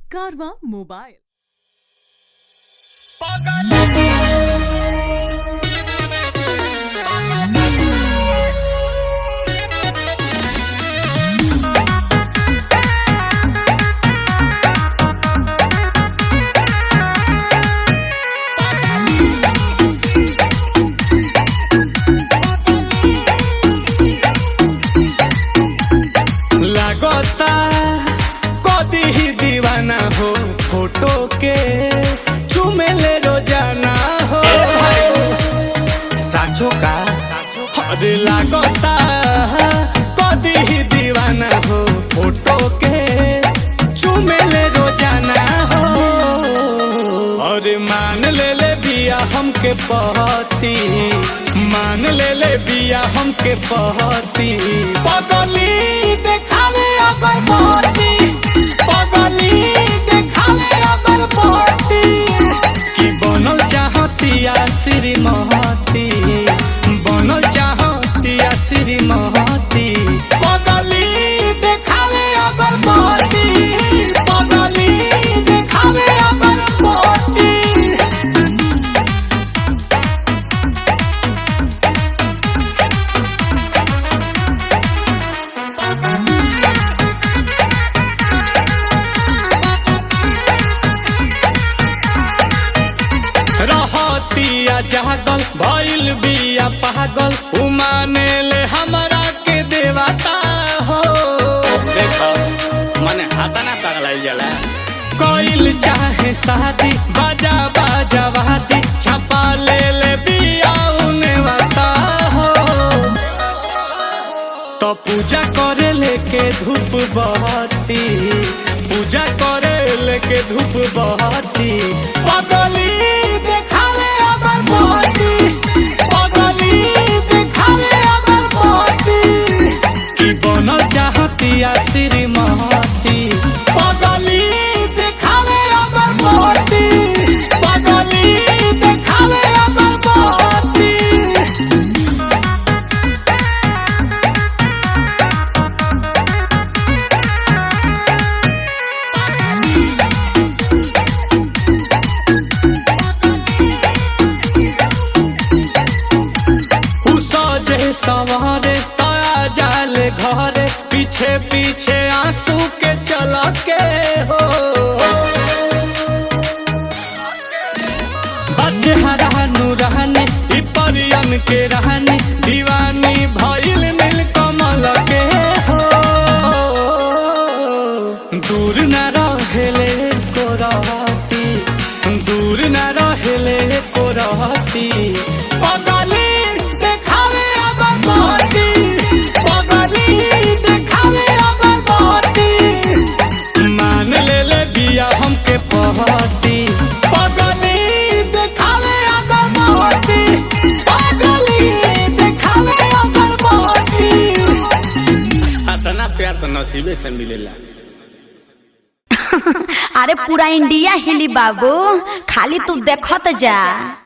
कारवा मोबाइल। लगता कदी ही दीवाना हो फोटो के चुमेले रोजाना हो साचो का अरे लगता कदी ही दीवाना हो फोटो के चुमेले रोजाना हो और मान ले बिया हमके पहती मान ले बिया हमके पहती पगली देखावे अगर पहती पगली देखावे अगर पहती कि बनल चाहतिया श्रीमती बनल चाहतिया श्रीमती पगली देखावे अगर पहती पगली देखावे अगर पहती। रहतिया जागल भइल बिया पागल उमाने ले हमरा के देवता हो देखो मने हाथा ना पगलाई जाला कोइल चाहे शादी बाजा बाजा वादी छपा ले बिया उने वाता हो तो पूजा करे लेके धूप बहती पूजा करे लेके धूप बहती पगली देखावे अगर बहती पगली देखावे अगर बहती कि बनल चाहतिया श्रीमती पगली देखावे अगर बहती पगली देखावे अगर बहती। सवारे ताया जाले घरे पीछे पीछे आंसू के चला के हो बच्चे हरा नूरानी परियन के रहनी दीवानी भइल नील कमल के हो दूर न रहेले को रहती दूर न रहेले को रहती पगली देखावे अगर बहती पगली देखावे अगर बहती मान ले बिया हमके पहती पगली देखावे अगर बहती पगली देखावे अगर बहती। इतना प्यार तो नसीबे से मिलेला। अरे पूरा इंडिया हिली बाबू, खाली तू देखत जा।